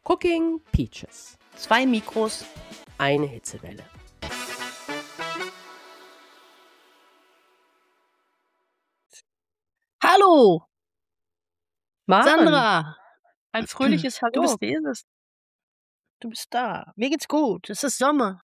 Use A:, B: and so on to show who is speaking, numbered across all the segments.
A: Cooking Peaches.
B: 2 Mikros.
A: Eine Hitzewelle.
B: Hallo,
C: Maren,
B: Sandra.
C: ein fröhliches
B: Du
C: Hallo.
B: bist,
C: Wie ist es?
B: du bist da. Mir geht's gut. Es ist Sommer.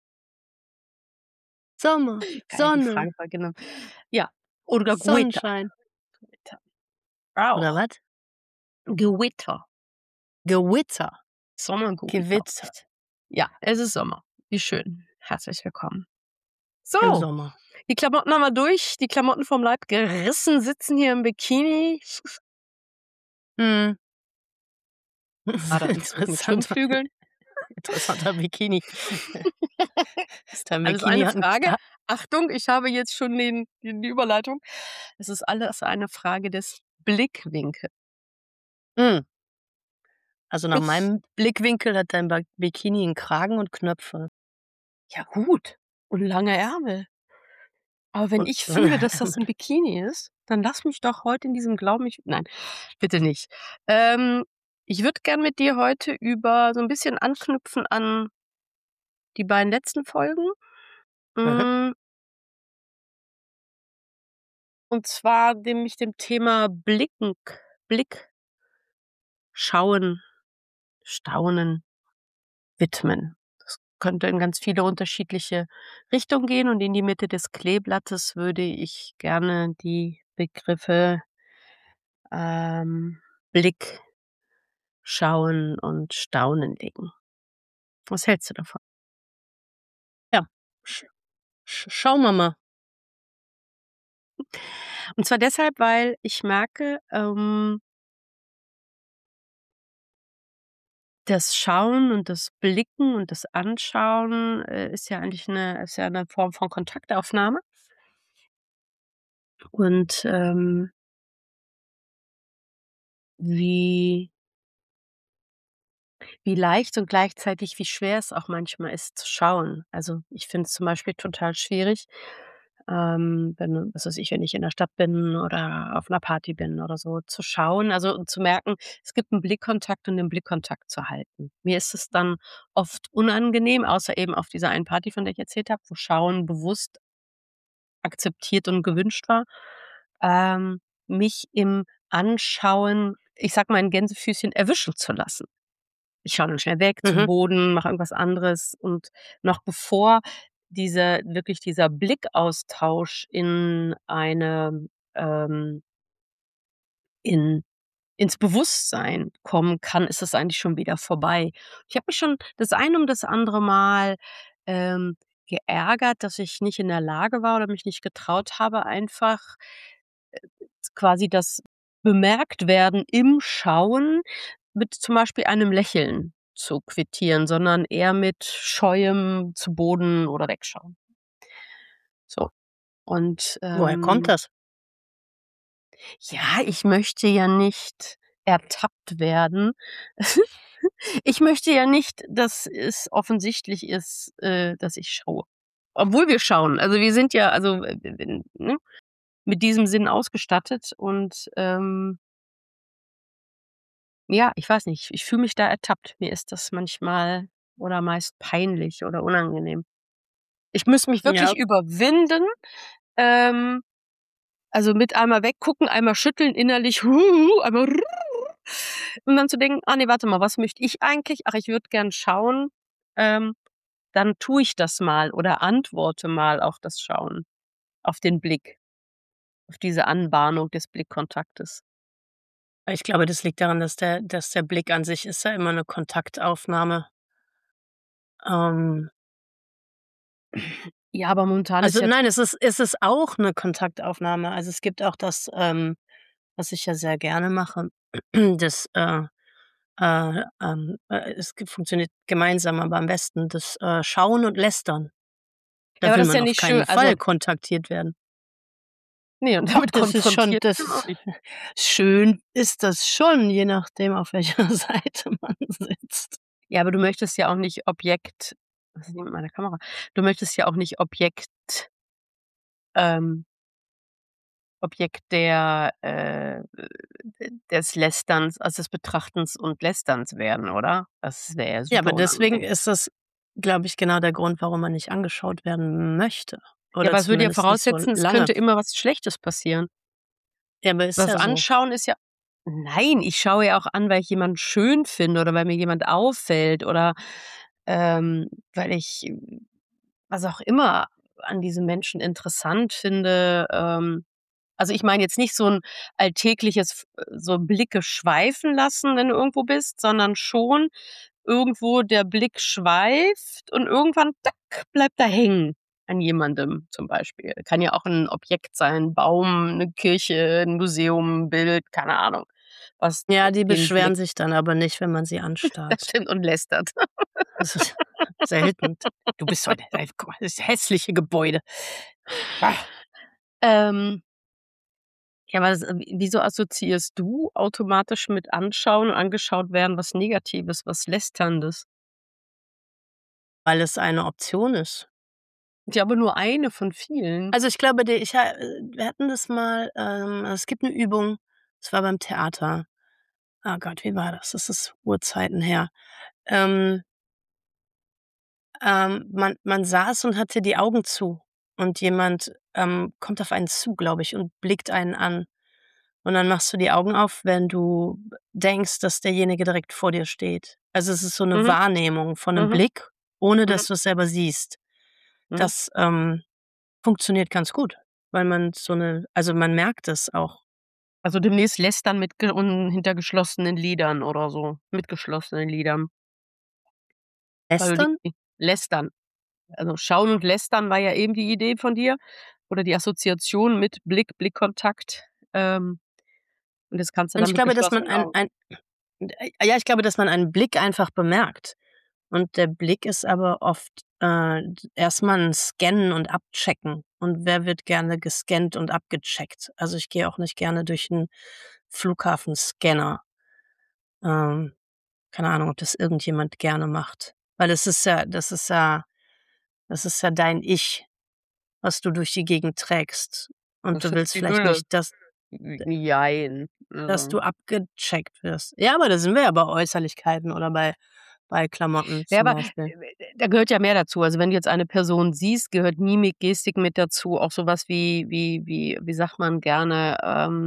B: Sommer,
C: Geil, die
B: Sonne,
C: Frage war genau. Ja, oder Gewitter.
B: Sonnenschein.
C: Gewitter.
B: Oder
C: Auch.
B: was?
C: Gewitter.
B: Gewitter.
C: Sommergewitter.
B: Gewitter.
C: Ja, es ist Sommer. Wie schön. Herzlich willkommen.
B: Im
C: So,
B: Sommer.
C: die Klamotten haben wir durch. Die Klamotten vom Leib gerissen, sitzen hier im Bikini.
B: Hm.
C: Badeanzug mit
B: Interessanter,
C: Schwimmflügeln.
B: interessanter Bikini. Ist dein
C: Alles
B: Bikini
C: eine
B: an
C: Frage.
B: Start?
C: Achtung, ich habe jetzt schon die Überleitung. Es ist alles eine Frage des Blickwinkels.
B: Hm. Also nach
C: Ich-
B: meinem Blickwinkel hat dein Bikini einen Kragen und Knöpfe.
C: Ja, gut. Und lange Ärmel. Aber wenn
B: Und
C: ich fühle, dass das ein Bikini ist, dann lass mich doch heute in diesem Glauben. Nein, bitte nicht. Ich würde gern mit dir heute über so ein bisschen anknüpfen an die beiden letzten Folgen.
B: Mhm.
C: Und zwar dem Thema Blick schauen, staunen widmen. Das könnte in ganz viele unterschiedliche Richtungen gehen und in die Mitte des Kleeblattes würde ich gerne die Begriffe Blick, schauen und staunen legen. Was hältst du davon?
B: Ja, schauen wir mal.
C: Und zwar deshalb, weil ich merke, das Schauen und das Blicken und das Anschauen ist ja eigentlich eine Form von Kontaktaufnahme. Und wie leicht und gleichzeitig wie schwer es auch manchmal ist zu schauen. Also, ich finde es zum Beispiel total schwierig, wenn ich in der Stadt bin oder auf einer Party bin oder so, zu schauen, also, und zu merken, es gibt einen Blickkontakt und den Blickkontakt zu halten. Mir ist es dann oft unangenehm, außer eben auf dieser einen Party, von der ich erzählt habe, wo Schauen bewusst akzeptiert und gewünscht war, mich im Anschauen, ich sage mal in Gänsefüßchen, erwischen zu lassen. Ich schaue dann schnell weg zum
B: Mhm.
C: Boden, mache irgendwas anderes und noch bevor dieser Blickaustausch in eine in ins Bewusstsein kommen kann, ist es eigentlich schon wieder vorbei. Ich habe mich schon das ein um das andere Mal, ähm, geärgert, dass ich nicht in der Lage war oder mich nicht getraut habe, einfach quasi das Bemerktwerden im Schauen mit zum Beispiel einem Lächeln zu quittieren, sondern eher mit scheuem zu Boden oder Wegschauen. So. Und,
B: Woher kommt das?
C: ja, ich möchte ja nicht ertappt werden. Ich möchte ja nicht, dass es offensichtlich ist, dass ich schaue. Obwohl wir schauen. Also, wir sind ja ne, mit diesem Sinn ausgestattet und, ja, ich weiß nicht, ich fühle mich da ertappt. Mir ist das manchmal oder meist peinlich oder unangenehm. Ich muss mich
B: Ja,
C: wirklich überwinden, ähm, also mit einmal weggucken, einmal schütteln innerlich, einmal und dann zu denken: „Ah ne, warte mal, was möchte ich eigentlich? Ach, ich würde gern schauen.“ Ähm, Dann tue ich das mal oder antworte mal auf das Schauen, auf den Blick, auf diese Anbahnung des Blickkontaktes.
B: ich glaube, das liegt daran, dass der Blick an sich ist ja immer eine Kontaktaufnahme. Ähm,
C: Ja, aber momentan ist
B: also
C: ja
B: nein, es ist auch eine Kontaktaufnahme. Also, es gibt auch das, was ich ja sehr gerne mache, das, funktioniert gemeinsam, aber am besten das, Schauen und Lästern.
C: ja,
B: Da
C: aber
B: will
C: das ist ja
B: man auf
C: nicht schön.
B: keinen
C: Also,
B: Fall kontaktiert werden.
C: ne, und
B: Doch,
C: damit
B: das ist schon
C: konfrontiert wird man auch
B: das
C: nicht.
B: schön ist das schon, je nachdem, auf welcher Seite man sitzt.
C: Ja, aber du möchtest ja auch nicht Objekt was ist denn mit meiner Kamera? Du möchtest ja auch nicht Objekt, ähm, Objekt der des Lästerns, also des Betrachtens und Lästerns werden, oder? Das wäre ja
B: Ja,
C: super
B: aber deswegen
C: unangenehm.
B: ist das, glaube ich, genau der Grund, warum man nicht angeschaut werden möchte
C: Ja,
B: oder
C: aber es würde ja
B: zumindest nicht so
C: voraussetzen, es
B: lange.
C: könnte immer was Schlechtes passieren.
B: Ja, aber ist
C: Das
B: ja so.
C: Anschauen ist ja nein, ich schaue ja auch an, weil ich jemanden schön finde oder weil mir jemand auffällt oder, weil ich, was auch immer an diesem Menschen interessant finde. Also, ich meine jetzt nicht so 'n alltägliches so Blicke schweifen lassen, wenn du irgendwo bist, sondern schon irgendwo der Blick schweift und irgendwann, tack, bleibt er hängen an jemandem zum Beispiel. Kann ja auch 'n Objekt sein, 'n Baum, 'ne Kirche, 'n Museum, 'n Bild, keine Ahnung, was
B: Ja, die
C: den Blick
B: beschweren sich dann aber nicht, wenn man sie anstarrt.
C: stimmt und lästert.
B: Das ist selten. „Du bist so ein guck mal, das hässliche Gebäude." Ah.
C: Ähm, ja, aber das wieso assoziierst du automatisch mit anschauen und angeschaut werden was Negatives, was Lästerndes?
B: Weil es eine Option ist.
C: Ja, aber nur eine von vielen.
B: Also, ich glaube, wir hatten das mal, es gibt 'ne Übung, das war beim Theater. Ah Gott, wie war das? Das ist Urzeiten her. Ähm, man saß und hatte die Augen zu und jemand, kommt auf einen zu, glaube ich, und blickt einen an. Und dann machst du die Augen auf, wenn du denkst, dass derjenige direkt vor dir steht. Also, es ist so 'ne
C: Mhm,
B: Wahrnehmung von 'nem
C: mhm,
B: Blick, ohne
C: mhm,
B: dass du es selber siehst.
C: mhm.
B: Das, funktioniert ganz gut, weil man man merkt es auch.
C: Also, demnächst lästern mit ge und hinter geschlossenen Lidern oder so, mit geschlossenen Lidern, weil du
B: Lästern?
C: die lästern. Also, schauen und lästern war ja eben die Idee von dir oder die Assoziation mit Blick, Blickkontakt, und das kannst du
B: Und
C: dann
B: ich
C: mit
B: glaube, dass man
C: geschlossenen Augen.
B: ja, ich glaube, dass man einen Blick einfach bemerkt. Und der Blick ist aber oft, erst mal 'n Scannen und Abchecken. Und wer wird gerne gescannt und abgecheckt? Also, ich gehe auch nicht gerne durch 'n Flughafenscanner. Ähm, keine Ahnung, ob das irgendjemand gerne macht. Weil das ist ja dein Ich, was du durch die Gegend trägst. Und
C: Das
B: du
C: finde
B: willst
C: ich
B: vielleicht
C: blöde.
B: nicht, dass
C: Jein.
B: dass
C: Also
B: du abgecheckt wirst. Ja, aber da sind wir ja bei Äußerlichkeiten oder bei Klamotten
C: ja,
B: zum
C: aber,
B: Beispiel.
C: da gehört ja mehr dazu. Also, wenn du jetzt eine Person siehst, gehört Mimik, Gestik mit dazu, auch so was wie sagt man gerne,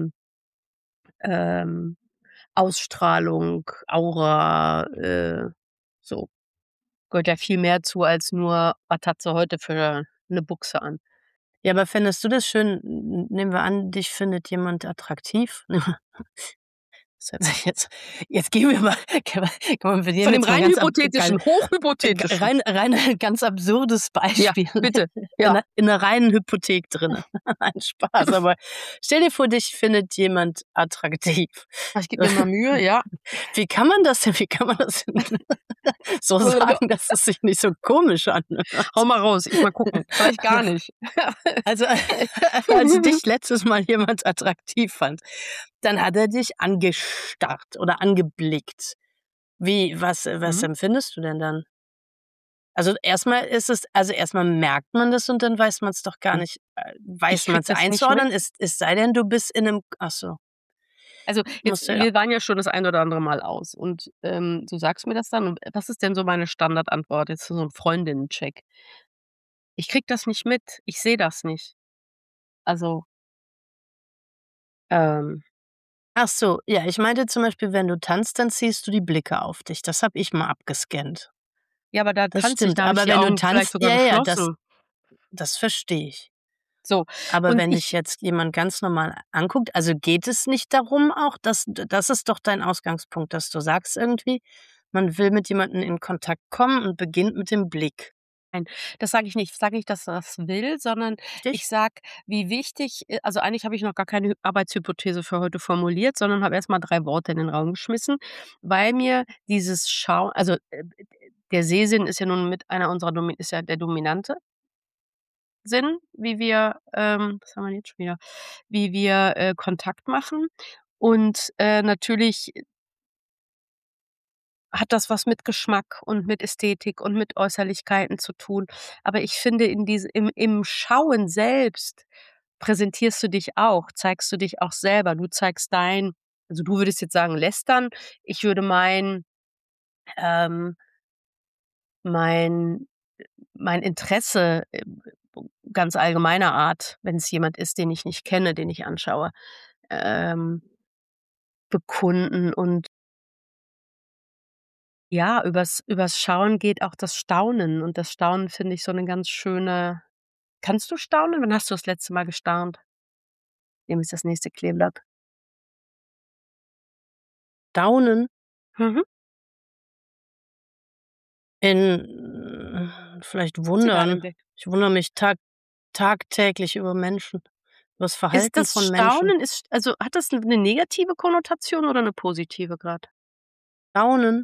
C: ähm, Ausstrahlung, Aura, so. Gehört ja viel mehr zu als nur: „Was hat sie heute für 'ne Buchse an?“
B: Ja, aber fändest du das schön, nehmen wir an, dich findet jemand attraktiv. Das hört sich jetzt gehen wir mal komm, wir
C: Von
B: nehmen
C: dem
B: jetzt mal
C: rein hypothetischen, hochhypothetischen.
B: rein ein ganz absurdes
C: Ja,
B: Beispiel
C: bitte.
B: in
C: Ja.
B: 'ner reinen Hypothek drinne. Nein, Spaß, aber stell dir vor, dich findet jemand attraktiv.
C: Ich gebe mir mal Mühe, ja.
B: Wie kann man das denn so sagen, dass es sich nicht so komisch
C: Hau
B: anhört?
C: mal raus, ich mal gucken. Vielleicht gar nicht.
B: Also, als dich letztes Mal jemand attraktiv fand, dann hat er dich angestarrt oder angeblickt. Was
C: Mhm.
B: empfindest du denn dann? Erst mal merkt man das und dann weiß man's doch gar
C: Hm,
B: nicht
C: ich
B: weiß
C: kriege
B: man's
C: das nicht mit.
B: einzuordnen? Es sei denn, du bist in 'nem ach so,
C: Also, jetzt
B: musst du ja
C: wir waren ja schon das ein oder andere Mal aus und, du sagst mir das dann und was ist denn so meine Standardantwort jetzt für so 'n Freundinnen-Check? Ich kriege das nicht mit. Ich sehe das nicht. Also, ähm,
B: ach so, ja, ich meinte zum Beispiel, wenn du tanzt, dann ziehst du die Blicke auf dich. Das habe ich mal abgescannt.
C: ja, aber da
B: Das
C: tanze ich,
B: stimmt,
C: da habe ich
B: aber
C: die
B: wenn du
C: Augen vielleicht
B: tanzt
C: sogar
B: ja, ja, das
C: geschlossen.
B: das verstehe ich.
C: So,
B: Aber
C: und
B: wenn dich
C: ich
B: jetzt jemand ganz normal anguckt, also geht es nicht darum auch, dass das ist doch dein Ausgangspunkt, dass du sagst irgendwie, man will mit jemandem in Kontakt kommen und beginnt mit dem Blick,
C: nein, das sage ich nicht. Ich sage nicht, dass er das will, sondern ich
B: richtig?
C: sage, wie wichtig also, eigentlich habe ich noch gar keine Arbeitshypothese für heute formuliert, sondern habe erst mal 3 Worte in den Raum geschmissen, weil mir dieses also, der Sehsinn ist ja nun mit einer unserer ist ja der dominante Sinn, wie wir was haben wir denn jetzt schon wieder? Wie wir, Kontakt machen. Und, natürlich hat das was mit Geschmack und mit Ästhetik und mit Äußerlichkeiten zu tun. Aber ich finde in im Schauen selbst präsentierst du dich auch? Zeigst du dich auch selber? Du zeigst also, du würdest jetzt sagen lästern. Ich würde ähm mein mein Interesse, ganz allgemeiner Art, wenn es jemand ist, den ich nicht kenne, den ich anschaue, ähm, bekunden. Und ja, übers Schauen geht auch das Staunen, und das Staunen finde ich so 'ne ganz schöne. Kannst du staunen? Wann hast du das letzte Mal gestaunt? Nehme ich das nächste Kleeblatt.
B: Staunen
C: Mhm.
B: vielleicht
C: Ist egal,
B: wundern.
C: im Weg.
B: Ich wundere mich tagtäglich über Menschen, übers
C: Ist
B: Verhalten
C: das
B: von Menschen.
C: Staunen also, hat das 'ne negative Konnotation oder 'ne positive grad?
B: Staunen,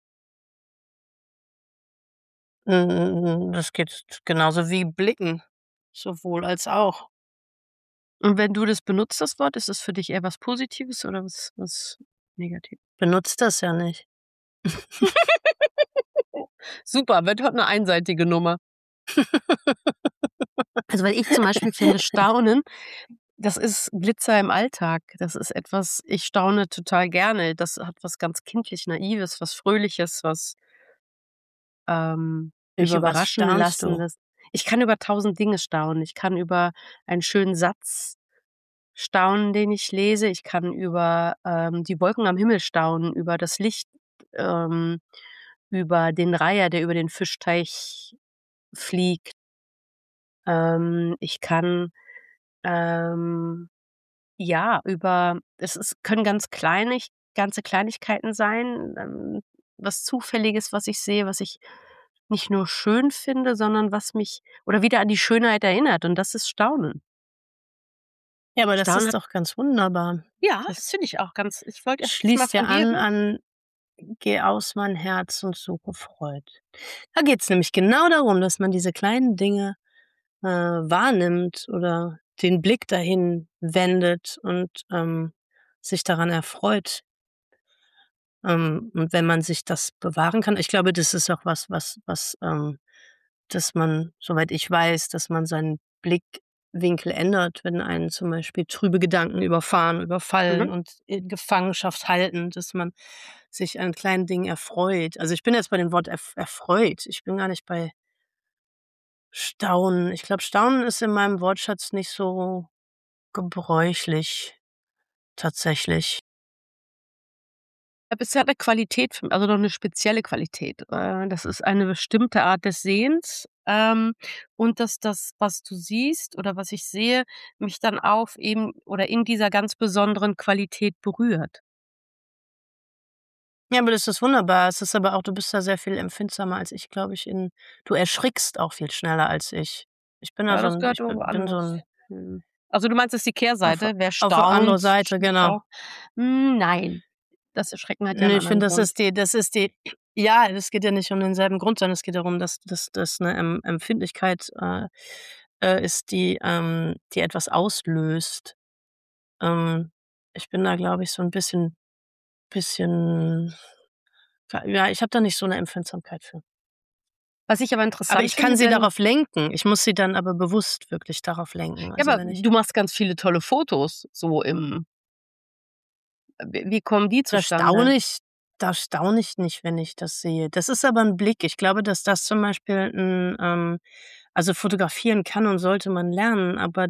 B: das geht genauso wie blicken, sowohl als auch.
C: Und wenn du das benutzt, das Wort, ist es für dich eher was Positives oder was Negatives?
B: Benutzt das ja nicht.
C: Super, wird heute 'ne einseitige Nummer. Also, weil ich zum Beispiel finde, Staunen, das ist Glitzer im Alltag. Das ist etwas, ich staune total gerne. Das hat was ganz kindlich Naives, was Fröhliches, was, mich
B: Über was
C: überraschen
B: staunst du?
C: lassendes. Ich kann über tausend Dinge staunen. Ich kann über einen schönen Satz staunen, den ich lese. Ich kann über, die Wolken am Himmel staunen, über das Licht, ähm, über den Reiher, der über den Fischteich fliegt. Ich kann, ähm, ja, können ganze Kleinigkeiten sein, was Zufälliges, was ich sehe, was ich nicht nur schön finde, sondern was mich oder wieder an die Schönheit erinnert, und das ist Staunen.
B: Ja, aber das
C: Staunen
B: ist
C: hat
B: doch ganz wunderbar.
C: Ja, das
B: Das
C: finde ich auch ganz. Ich wollte das mal
B: schließt ja
C: von dir
B: an
C: hören.
B: an „Geh aus mein Herz und suche Freud." Da geht's nämlich genau darum, dass man diese kleinen Dinge, wahrnimmt oder den Blick dahin wendet und, sich daran erfreut. Und wenn man sich das bewahren kann, ich glaube, das ist auch was, dass man, soweit ich weiß, dass man seinen Blickwinkel ändert, wenn einen zum Beispiel trübe Gedanken überfahren,
C: Mhm.
B: überfallen und in Gefangenschaft halten, dass man sich an kleinen Dingen erfreut. Also, ich bin jetzt bei dem Wort erfreut. Ich bin gar nicht bei Staunen. Ich glaube, Staunen ist in meinem Wortschatz nicht so gebräuchlich tatsächlich.
C: Aber es hat 'ne Qualität also doch 'ne spezielle Qualität. Das ist eine bestimmte Art des Sehens, und dass das, was du siehst oder was ich sehe, mich dann auf eben oder in dieser ganz besonderen Qualität berührt.
B: Ja, aber das ist wunderbar. Es ist aber auch, du bist da sehr viel empfindsamer als ich, glaube ich, du erschrickst auch viel schneller als ich. Ich bin da
C: Ja,
B: so
C: das
B: 'n
C: gehört
B: ich bin so
C: woanders
B: 'n
C: hin. Also, du meinst, das ist die
B: auf
C: Kehrseite? Wer
B: auf 'ne andere
C: staunt,
B: Seite,
C: schreckt
B: genau.
C: auch. Nein, das Erschrecken hat ja 'n
B: Ne, ich
C: anderen
B: finde,
C: Grund.
B: das ist die ja, es geht ja nicht um denselben Grund, sondern es geht darum, dass das 'ne Empfindlichkeit, ist, die etwas auslöst. Ähm, Ich bin da, glaube ich, so 'n bisschen ja, ich habe da nicht so 'ne Empfindsamkeit für.
C: Was ich aber
B: Aber
C: interessant
B: ich kann
C: finde,
B: sie
C: wenn
B: darauf lenken. Ich muss sie dann aber bewusst wirklich darauf lenken.
C: ja,
B: Also,
C: aber
B: wenn ich
C: du machst ganz viele tolle Fotos so im wie kommen die
B: da
C: zustande?
B: staune ich da staune ich nicht, wenn ich das sehe. Das ist aber 'n Blick. Ich glaube, dass das zum Beispiel 'n, also, fotografieren kann und sollte man lernen, aber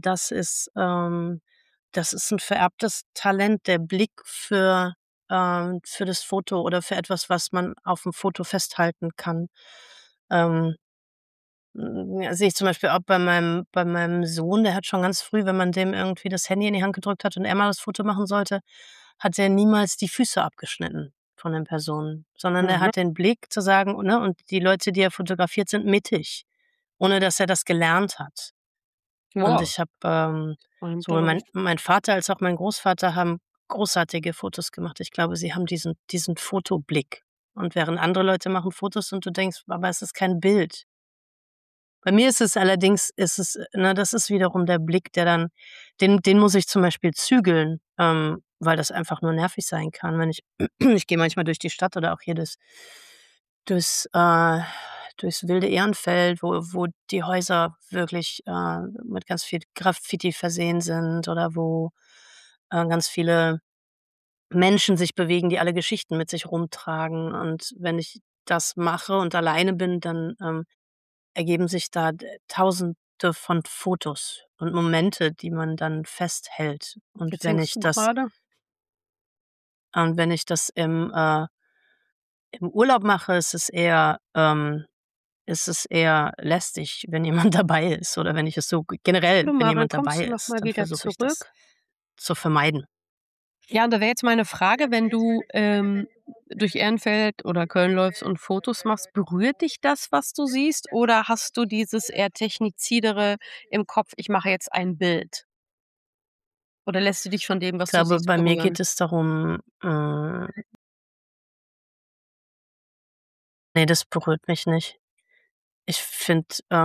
B: das ist 'n vererbtes Talent, der Blick für das Foto oder für etwas, was man auf'm Foto festhalten kann. Ähm Ja, sehe ich zum Beispiel auch bei meinem Sohn, der hat schon ganz früh, wenn man dem irgendwie das Handy in die Hand gedrückt hat und er mal das Foto machen sollte, hat er niemals die Füße abgeschnitten von den Personen, sondern er
C: Mhm.
B: hat den Blick zu sagen, ne, und die Leute, die er fotografiert, sind mittig, ohne dass er das gelernt hat. Und
C: Wow,
B: ich habe, sowohl mein
C: beeindruckend.
B: mein Vater als auch mein Großvater haben großartige Fotos gemacht. Ich glaube, sie haben diesen Fotoblick. Und während andere Leute machen Fotos und du denkst: „Aber es ist kein Bild." Bei mir ist es allerdings ne, das ist wiederum der Blick, der dann den muss ich zum Beispiel zügeln, weil das einfach nur nervig sein kann, wenn ich ich gehe manchmal durch die Stadt oder auch hier durchs durchs wilde Ehrenfeld, wo die Häuser wirklich, mit ganz viel Graffiti versehen sind oder wo, ganz viele Menschen sich bewegen, die alle Geschichten mit sich rumtragen. Und wenn ich das mache und alleine bin, dann, ergeben sich da Tausende von Fotos und Momente, die man dann festhält.
C: Jetzt hängst du grade.
B: Wenn ich das im Urlaub mache, ist es eher lästig, wenn jemand dabei ist oder wenn ich es so generell,
C: Du
B: wenn
C: mal, wann
B: jemand
C: kommst
B: dabei
C: du noch
B: ist,
C: mal
B: dann
C: wieder
B: versuche ich das
C: zurück?
B: zu vermeiden.
C: Ja, und da wäre jetzt meine Frage, wenn du, durch Ehrenfeld oder Köln läufst und Fotos machst, berührt dich das, was du siehst, oder hast du dieses eher Technizidere im Kopf: „Ich mache jetzt ein Bild“? Oder lässt du dich von dem,
B: Ich
C: was du
B: glaube,
C: siehst,
B: bei mir
C: berühren?
B: geht es darum, ne, das berührt mich nicht. Ich finde,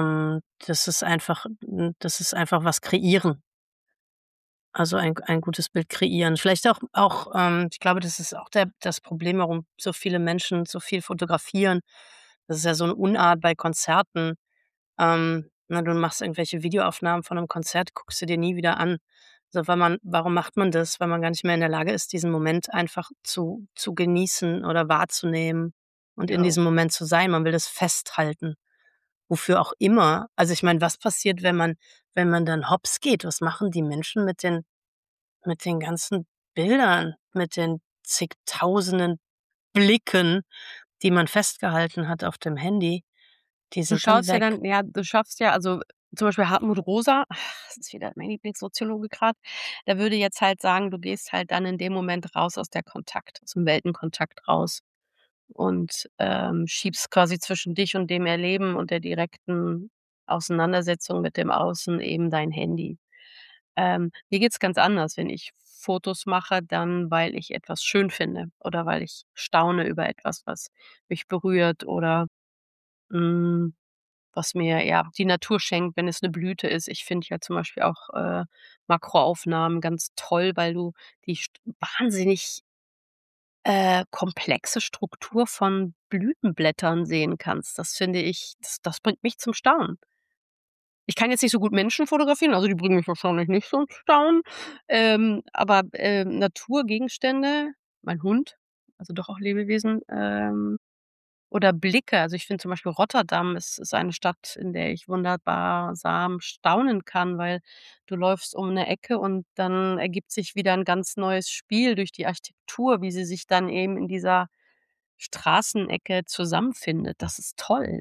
B: das ist einfach was kreieren. Also, ein gutes Bild kreieren. Vielleicht auch, ich glaube, das ist auch das Problem, warum so viele Menschen so viel fotografieren. Das ist ja so 'ne Unart bei Konzerten. Ne, du machst irgendwelche Videoaufnahmen von 'nem Konzert, guckst du dir nie wieder an. So, warum macht man das? Weil man gar nicht mehr in der Lage ist, diesen Moment einfach zu genießen oder wahrzunehmen und in
C: Ja.
B: diesem Moment zu sein. Man will das festhalten, wofür auch immer. Also, ich meine, was passiert, wenn man dann hops geht? Was machen die Menschen mit den ganzen Bildern, mit den zigtausenden Blicken, die man festgehalten hat auf dem Handy? Die
C: Du
B: sind dann
C: schaust ja
B: weg.
C: dann ja, du schaffst ja also, zum Beispiel Hartmut Rosa, das ist wieder mein Lieblingssoziologe grad, der würde jetzt halt sagen, du gehst halt dann in dem Moment raus aus dem Weltenkontakt raus und, schiebst quasi zwischen dich und dem Erleben und der direkten Auseinandersetzung mit dem Außen eben dein Handy. Mir geht's ganz anders, wenn ich Fotos mache, dann weil ich etwas schön finde oder weil ich staune über etwas, was mich berührt oder, hm was mir, ja, die Natur schenkt, wenn es 'ne Blüte ist. Ich finde ja zum Beispiel auch, Makroaufnahmen ganz toll, weil du die wahnsinnig, komplexe Struktur von Blütenblättern sehen kannst. Das finde ich das bringt mich zum Staunen. Ich kann jetzt nicht so gut Menschen fotografieren, also die bringen mich wahrscheinlich nicht zum Staunen, aber, Naturgegenstände, mein Hund, also doch auch Lebewesen, oder Blicke. Also, ich finde zum Beispiel Rotterdam ist eine Stadt, in der ich wunderbarsam staunen kann, weil du läufst um 'ne Ecke und dann ergibt sich wieder 'n ganz neues Spiel durch die Architektur, wie sie sich dann eben in dieser Straßenecke zusammenfindet. Das ist toll.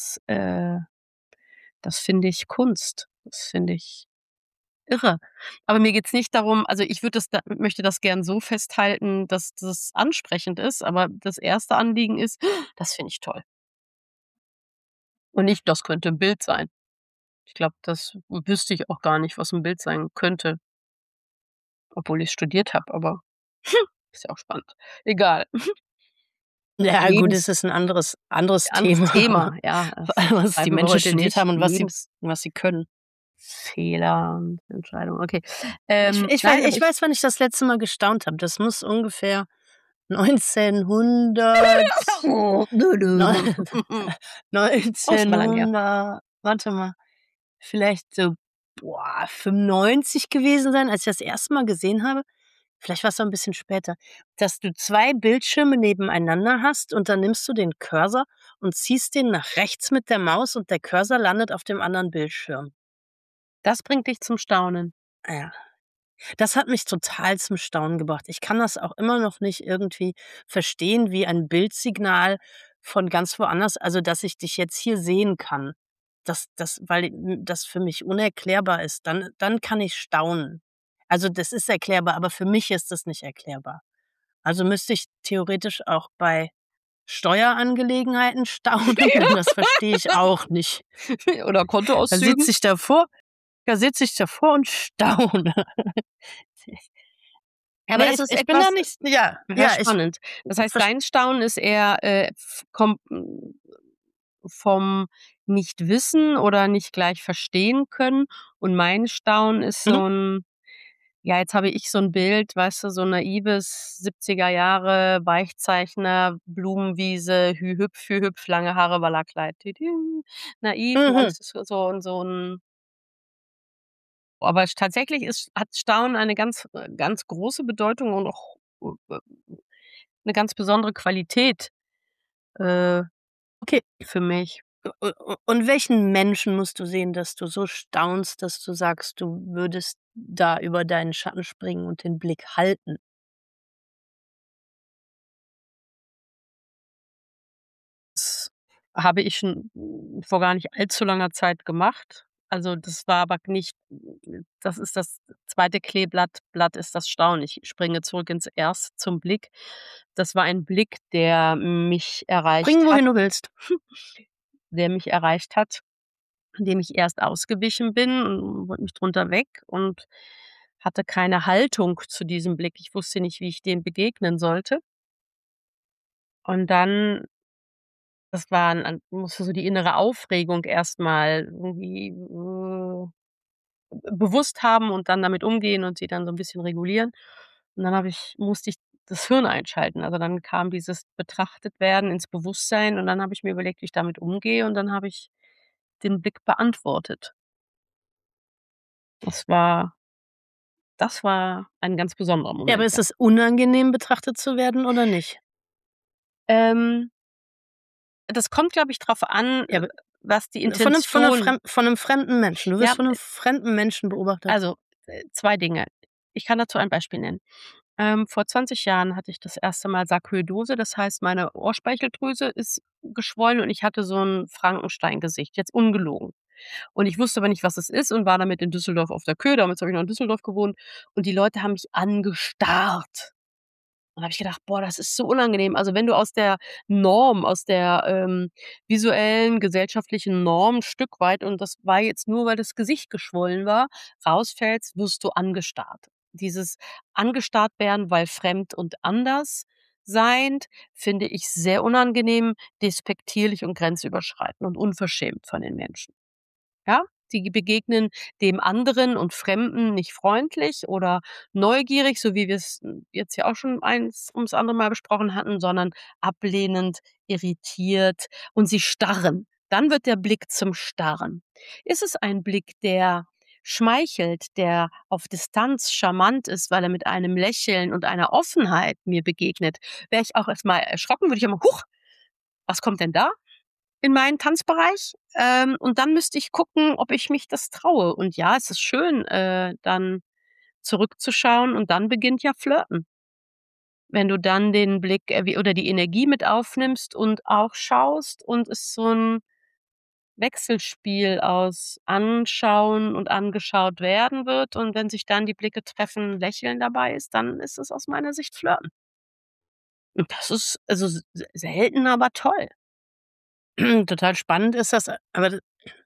C: Das finde ich Kunst. Das finde ich irre. Aber mir geht's nicht darum, also, ich würde das da möchte das gern so festhalten, dass das ansprechend ist, aber das erste Anliegen ist: „Das finde ich toll.“ Und nicht: „Das könnte 'n Bild sein.“ Ich glaube, das wüsste ich auch gar nicht, was 'n Bild sein könnte, obwohl ich's studiert habe, aber ist ja auch spannend. Egal.
B: Ja gut, es
C: Lebens
B: ist 'n anderes
C: anderes
B: Thema,
C: Thema, ja, das
B: was die
C: betreiben wir
B: Menschen
C: heute
B: studiert
C: nicht.
B: haben und was sie können.
C: Lebensfehler und Entscheidungen, okay.
B: Ich
C: Nein, aber ich
B: weiß, wann ich das letzte Mal gestaunt habe. Das muss ungefähr 1900 neu
C: Oh, schon mal lang her.
B: 1900 warte mal, vielleicht so, 95 gewesen sein, als ich das erste Mal gesehen habe. Vielleicht war's auch 'n bisschen später, dass du 2 Bildschirme nebeneinander hast und dann nimmst du den Cursor und ziehst den nach rechts mit der Maus und der Cursor landet auf dem anderen Bildschirm.
C: Das bringt dich zum Staunen.
B: Ja. Das hat mich total zum Staunen gebracht. Ich kann das auch immer noch nicht irgendwie verstehen, wie ein Bildsignal von ganz woanders, also, dass ich dich jetzt hier sehen kann, weil, das für mich unerklärbar ist, dann kann ich staunen. Also, das ist erklärbar, aber für mich ist das nicht erklärbar. Also, müsste ich theoretisch auch bei Steuerangelegenheiten staunen, denn das verstehe ich auch nicht.
C: Oder
B: Da
C: Kontoauszügen.
B: sitze ich davor Da sitze ich davor und staune.
C: Ja, aber
B: Ne,
C: es ist
B: ich bin da
C: etwas
B: nicht, ja,
C: ja,
B: ja,
C: spannend. Das heißt,
B: verst
C: dein Staunen ist eher, vom Nicht-Wissen oder nicht gleich verstehen können und mein Staunen ist
B: mhm.
C: so 'n Ja, jetzt habe ich so 'n Bild, weißt du, so 'n naives 70er Jahre Weichzeichner, Blumenwiese, Hü hüpf, lange Haare, Ballerkleid. Naiv und
B: Mhm.
C: alles ist so 'n aber tatsächlich hat Staunen eine ganz große Bedeutung und auch, 'ne ganz besondere Qualität, äh,
B: Okay.
C: für mich.
B: Und welchen Menschen musst du sehen, dass du so staunst, dass du sagst, du würdest da über deinen Schatten springen und den Blick halten?
C: Das habe ich schon vor gar nicht allzu langer Zeit gemacht. Also, das war aber nicht das ist das zweite Kleeblatt ist das Staunen. Ich springe zurück ins erste zum Blick. Das war ein Blick,
B: Springen, wohin du willst.
C: der mich erreicht hat, indem ich erst ausgewichen bin und wollte mich drunter weg und hatte keine Haltung zu diesem Blick. Ich wusste nicht, wie ich dem begegnen sollte. Und dann das war 'n musste so die innere Aufregung erst mal irgendwie, bewusst haben und dann damit umgehen und sie dann so 'n bisschen regulieren. Und dann musste ich das Hirn einschalten. Also, dann kam dieses Betrachtetwerden ins Bewusstsein und dann habe ich mir überlegt, wie ich damit umgehe und dann habe ich den Blick beantwortet. Das war das war ein ganz besonderer
B: Ja, aber
C: Moment,
B: ist
C: ja.
B: es unangenehm, betrachtet zu werden oder nicht?
C: Ähm, Das kommt, glaube ich, drauf an,
B: Ja, aber
C: was die
B: von 'ner
C: Intention
B: von 'nem fremden Menschen. Du wirst
C: ja,
B: von 'nem fremden Menschen beobachtet.
C: also, 2 Dinge. Ich kann dazu ein Beispiel nennen. Vor 20 Jahren hatte ich das erste Mal Sarkoidose, das heißt, meine Ohrspeicheldrüse ist geschwollen und ich hatte so 'n Frankenstein-Gesicht, jetzt ungelogen. Und ich wusste aber nicht, was es ist und war damit in Düsseldorf auf der Kö. Damals habe ich noch in Düsseldorf gewohnt und die Leute haben mich angestarrt. Und da habe ich gedacht: „Boah, das ist so unangenehm.“ Also, wenn du aus der Norm, aus der, visuellen, gesellschaftlichen Norm 'n Stück weit und das war jetzt nur, weil das Gesicht geschwollen war, rausfällst, wirst du angestarrt. Dieses angestarrt werden, weil fremd und anders seiend, finde ich sehr unangenehm, despektierlich und grenzüberschreitend und unverschämt von den Menschen. Ja, die begegnen dem anderen und Fremden nicht freundlich oder neugierig, so wie wir's jetzt ja auch schon eins ums andere Mal besprochen hatten, sondern ablehnend, irritiert und sie starren. Dann wird der Blick zum Starren. Ist es ein Blick, der schmeichelt, der auf Distanz charmant ist, weil er mit einem Lächeln und einer Offenheit mir begegnet, wäre ich auch erst mal erschrocken, würde ich immer: „Huch, was kommt denn da?“ in meinen Tanzbereich, und dann müsste ich gucken, ob ich mich das traue. Und ja, es ist schön, dann zurückzuschauen und dann beginnt ja Flirten. Wenn du dann den Blick, wie oder die Energie mit aufnimmst und auch schaust und es so 'n Wechselspiel aus Anschauen und angeschaut werden wird und wenn sich dann die Blicke treffen, Lächeln dabei ist, dann ist es aus meiner Sicht Flirten. Und das ist also selten, aber toll.
B: Total spannend ist das, aber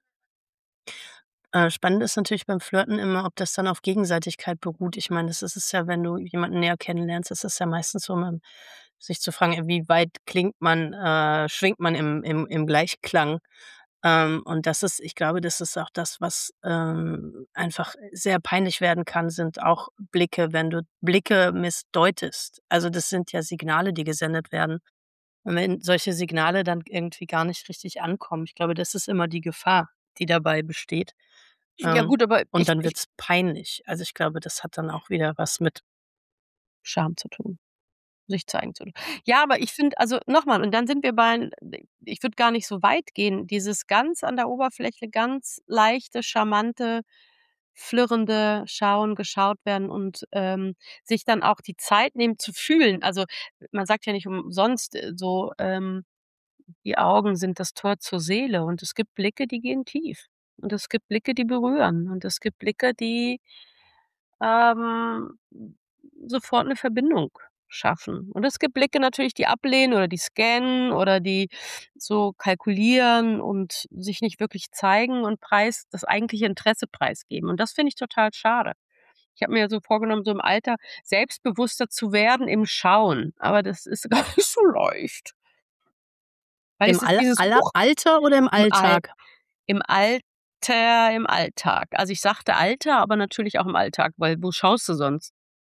B: spannend ist natürlich beim Flirten immer, ob das dann auf Gegenseitigkeit beruht. Ich meine, das ist es ja, wenn du jemanden näher kennenlernst, ist es ja meistens so, sich zu fragen, wie weit klingt man schwingt man im Gleichklang. Und das ist ich glaube, das ist auch das, was, einfach sehr peinlich werden kann, sind auch Blicke, wenn du Blicke missdeutest. Also, das sind ja Signale, die gesendet werden. Und wenn solche Signale dann irgendwie gar nicht richtig ankommen, ich glaube, das ist immer die Gefahr, die dabei besteht.
C: Ja gut, aber
B: Und dann wird's peinlich. Also, ich glaube, das hat dann auch wieder was mit
C: Scham zu tun. Sich zeigen zu. Ja, aber ich finde also, noch mal, und dann sind wir bei ich würde gar nicht so weit gehen, dieses ganz an der Oberfläche, ganz leichte, charmante, flirrende Schauen, geschaut werden und, sich dann auch die Zeit nehmen zu fühlen. Also, man sagt ja nicht umsonst, so, die Augen sind das Tor zur Seele und es gibt Blicke, die gehen tief. Und es gibt Blicke, die berühren und es gibt Blicke, die ähm, sofort 'ne Verbindung schaffen. Und es gibt Blicke natürlich, die ablehnen oder die scannen oder die so kalkulieren und sich nicht wirklich zeigen und das eigentliche Interesse preisgeben. Und das finde ich total schade. Ich habe mir ja so vorgenommen, so im Alter selbstbewusster zu werden im Schauen, aber das ist gar nicht so leicht. Weil
B: im
C: es ist dieses Huch
B: Alter oder im
C: im Al
B: Alltag?
C: im Alltag Alter im Alltag. Also, ich sagte Alter, aber natürlich auch im Alltag, weil wo schaust du sonst?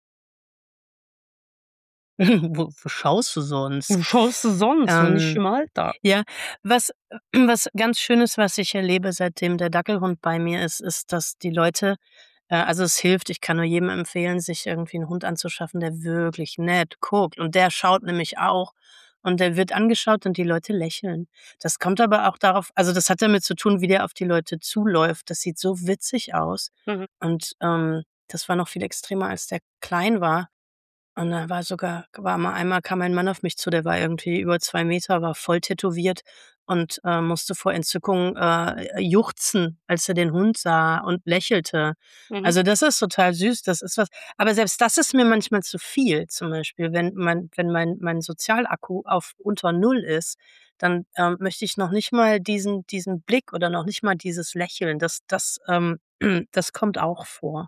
B: Wo schaust du sonst?
C: Wo schaust du sonst, wenn nicht
B: Ähm,
C: im Alltag?
B: ja, was was ganz Schönes, was ich erlebe, seitdem der Dackelhund bei mir ist, dass die Leute also, es hilft, ich kann nur jedem empfehlen, sich irgendwie 'n Hund anzuschaffen, der wirklich nett guckt. Und der schaut nämlich auch und der wird angeschaut und die Leute lächeln. Das kommt aber auch darauf also, das hat damit zu tun, wie der auf die Leute zuläuft. Das sieht so witzig aus
C: Mhm.
B: und, das war noch viel extremer, als der klein war. Und da war mal einmal kam ein Mann auf mich zu, der war irgendwie über 2 Meter, war voll tätowiert und, musste vor Entzückung, juchzen, als er den Hund sah und lächelte.
C: Mhm.
B: Also, das ist total süß, das ist was aber selbst das ist mir manchmal zu viel, zum Beispiel, wenn mein Sozialakku auf unter null ist, dann, möchte ich noch nicht mal diesen Blick oder noch nicht mal dieses Lächeln. Das kommt auch vor.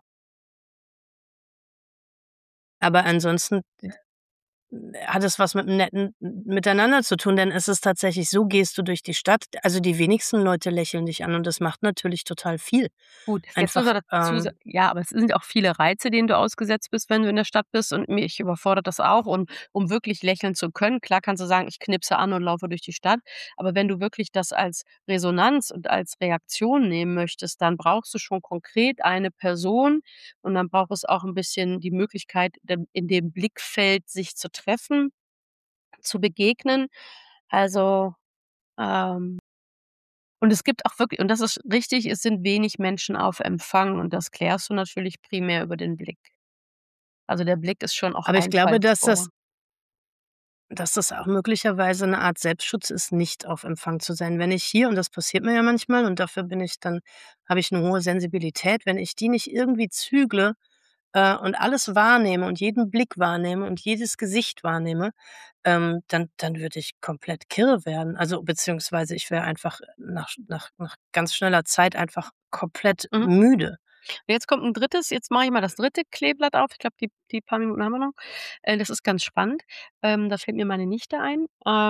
B: Aber ansonsten hat es was mit 'nem netten Miteinander zu tun, denn es ist tatsächlich so, gehst du durch die Stadt also, die wenigsten Leute lächeln dich an und das macht natürlich total viel.
C: Gut, jetzt muss
B: Einfach,
C: man dazu sa ja, aber es sind auch viele Reize, denen du ausgesetzt bist, wenn du in der Stadt bist und mich überfordert das auch. Und um wirklich lächeln zu können, klar kannst du sagen: „Ich knipse an und laufe durch die Stadt.“ Aber wenn du wirklich das als Resonanz und als Reaktion nehmen möchtest, dann brauchst du schon konkret eine Person und dann braucht es auch 'n bisschen die Möglichkeit, in dem Blickfeld sich zu treffen, zu begegnen. Also, ähm und es gibt auch wirklich und das ist richtig, es sind wenig Menschen auf Empfang und das klärst du natürlich primär über den Blick. Also, der Blick ist schon auch
B: aber ich glaube,
C: einfallstor.
B: dass das auch möglicherweise 'ne Art Selbstschutz ist, nicht auf Empfang zu sein. Wenn ich hier und das passiert mir ja manchmal und dafür bin ich dann habe ich 'ne hohe Sensibilität, wenn ich die nicht irgendwie zügle, und alles wahrnehme und jeden Blick wahrnehme und jedes Gesicht wahrnehme, dann würde ich komplett kirre werden. Also, beziehungsweise ich wäre einfach nach ganz schneller Zeit einfach komplett
C: Mhm.
B: müde.
C: Jetzt kommt 'n drittes jetzt mache ich mal das dritte Kleeblatt auf. Ich glaube, die paar Minuten haben wir noch. Das ist ganz spannend. Da fällt mir meine Nichte ein.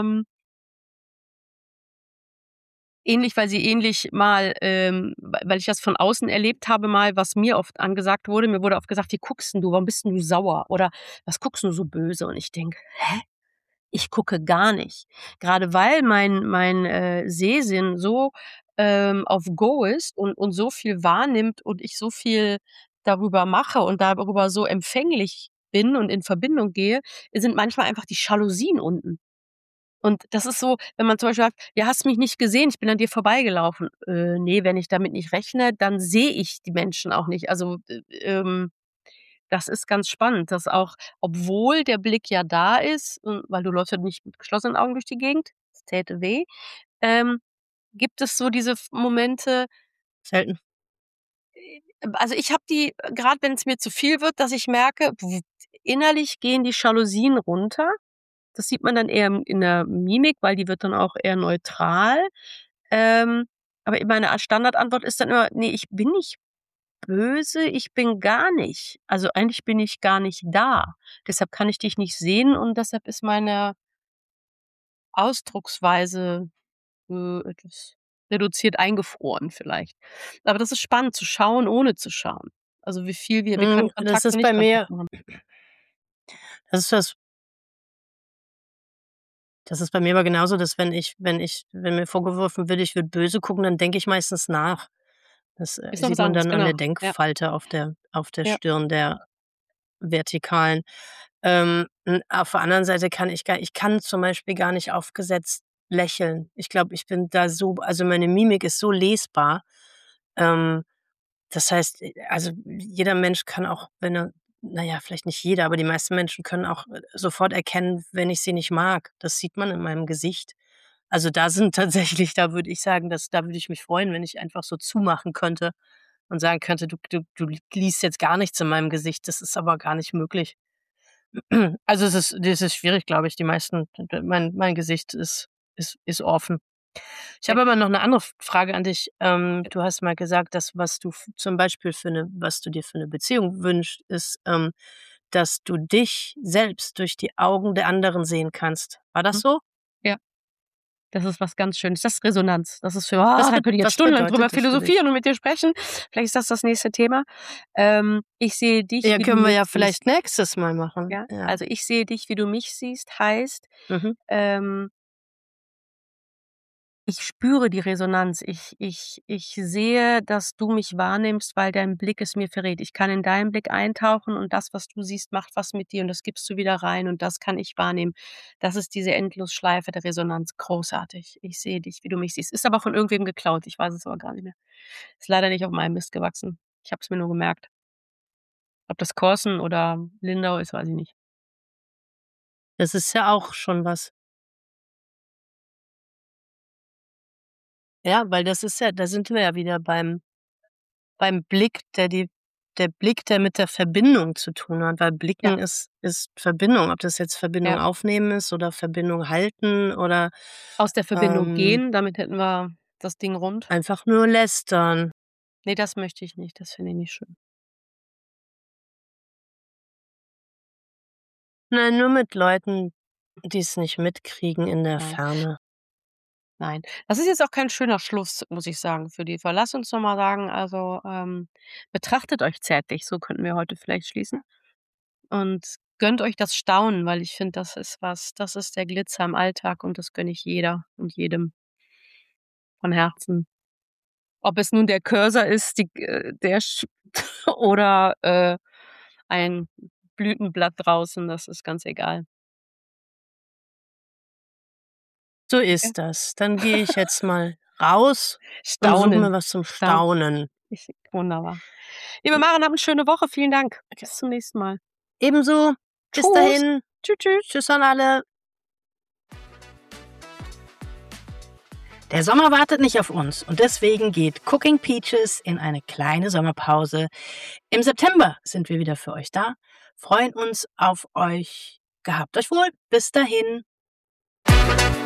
C: Ähnlich weil sie ähnlich mal, weil ich das von außen erlebt habe mal, was mir oft angesagt wurde. Mir wurde oft gesagt: „Wie guckst 'n du? Warum bist 'n du sauer?“ Oder: „Was guckst 'n du so böse?“ Und ich denke: „Hä? Ich gucke gar nicht.“ Grade weil mein Sehsinn so, auf Go ist und so viel wahrnimmt und ich so viel darüber mache und darüber so empfänglich bin und in Verbindung gehe, sind manchmal einfach die Jalousien unten. Und das ist so, wenn man zum Beispiel sagt: „Ja, hast mich nicht gesehen, ich bin an dir vorbeigelaufen.“ Ne, wenn ich damit nicht rechne, dann sehe ich die Menschen auch nicht. Also, das ist ganz spannend, dass auch obwohl der Blick ja da ist, weil du läufst ja nicht mit geschlossenen Augen durch die Gegend, das täte weh, ähm, gibt es so diese Momente
B: Selten.
C: also, ich habe die grad wenn's mir zu viel wird, dass ich merke, innerlich gehen die Jalousien runter. Das sieht man dann eher in der Mimik, weil die wird dann auch eher neutral. Ähm, aber meine Standardantwort ist dann immer: „Ne, ich bin nicht böse, ich bin gar nicht. Also, eigentlich bin ich gar nicht da. Deshalb kann ich dich nicht sehen und deshalb ist meine Ausdrucksweise, etwas reduziert eingefroren vielleicht.“ Aber das ist spannend zu schauen, ohne zu schauen. Also, wie viel wir können
B: Das
C: Kontakt und
B: ist bei
C: Nicht-Kontakt
B: mir
C: machen.
B: das ist das Das ist bei mir aber genauso, dass wenn mir vorgeworfen wird, ich würde böse gucken, dann denke ich meistens nach. Das,
C: Ist noch
B: sieht
C: was
B: man
C: anderes,
B: dann an der
C: genau. Ja,
B: Denkfalte auf der
C: ja.
B: Stirn der vertikalen. Auf der anderen Seite ich kann zum Beispiel gar nicht aufgesetzt lächeln. Ich glaube, ich bin da so also, meine Mimik ist so lesbar. Ähm, das heißt, also, jeder Mensch kann auch, wenn er na ja, vielleicht nicht jeder, aber die meisten Menschen können auch, sofort erkennen, wenn ich sie nicht mag. Das sieht man in meinem Gesicht. Also, da sind tatsächlich da würde ich sagen, da würde ich mich freuen, wenn ich einfach so zumachen könnte und sagen könnte: „Du liest jetzt gar nichts in meinem Gesicht.“ Das ist aber gar nicht möglich. Also, das ist schwierig, glaube ich. Die meisten mein Gesicht ist offen. Ich
C: Ja,
B: habe aber noch 'ne andere Frage an dich.
C: ja.
B: Du hast mal gesagt, dass was du zum Beispiel was du dir für 'ne Beziehung wünschst, ist, dass du dich selbst durch die Augen der anderen sehen kannst. War das
C: Mhm.
B: so?
C: Ja. Das ist was ganz Schönes. Das ist Resonanz. Das ist
B: Was
C: da könnte ich jetzt
B: was
C: stundenlang
B: bedeutet
C: drüber
B: das für dich?
C: philosophieren und mit dir sprechen. Vielleicht ist das nächste Thema. Ich sehe dich,
B: Ja,
C: wie du
B: können wir
C: mich
B: ja
C: siehst.
B: vielleicht nächstes Mal machen.
C: Ja?
B: Ja.
C: Also, ich sehe dich, wie du mich siehst, heißt,
B: Mhm.
C: ich spüre die Resonanz. Ich sehe, dass du mich wahrnimmst, weil dein Blick es mir verrät. Ich kann in deinen Blick eintauchen und das, was du siehst, macht was mit dir und das gibst du wieder rein und das kann ich wahrnehmen. Das ist diese Endlosschleife der Resonanz. Großartig. Ich sehe dich, wie du mich siehst. Ist aber von irgendwem geklaut. Ich weiß es aber gar nicht mehr. Ist leider nicht auf meinem Mist gewachsen. Ich habe es mir nur gemerkt. Ob das Corson oder Lindau ist, weiß ich nicht.
B: Das ist ja auch schon was. Ja, weil das ist ja da sind wir ja wieder beim Blick, der Blick, der mit der Verbindung zu tun hat, weil
C: Ja,
B: Blicken ist Verbindung, ob das jetzt Verbindung
C: ja.
B: aufnehmen ist oder Verbindung halten oder,
C: Aus der Verbindung
B: ähm,
C: gehen, damit hätten wir das Ding rund.
B: einfach nur lästern.
C: Ne, das möchte ich nicht. Das finde ich nicht schön.
B: Nein, nur mit Leuten, die's nicht mitkriegen in der
C: Nein.
B: Ferne.
C: Nein. Das ist jetzt auch kein schöner Schluss, muss ich sagen, für die Lasst uns doch mal sagen, also, betrachtet euch zärtlich, so könnten wir heute vielleicht schließen. Und gönnt euch das Staunen, weil ich finde, das ist der Glitzer im Alltag und das gönne ich jeder und jedem von Herzen. Ob es nun der Cursor ist, der oder, ein Blütenblatt draußen, das ist ganz egal.
B: So
C: Ja.
B: ist das. Dann gehe ich jetzt mal raus und suche mir
C: Staunen.
B: was zum
C: Staunen.
B: Staunen.
C: Wunderbar. Liebe Maren, hab 'ne schöne Woche. Vielen Dank.
B: Okay.
C: Bis zum nächsten Mal.
B: Ebenso. Bis
C: Tschüss.
B: dahin.
C: Tschüss.
B: Tschüss an alle. Der Sommer wartet nicht auf uns und deswegen geht Cooking Peaches in eine kleine Sommerpause. Im September sind wir wieder für euch da. Freuen uns auf euch. Gehabt euch wohl. Bis dahin.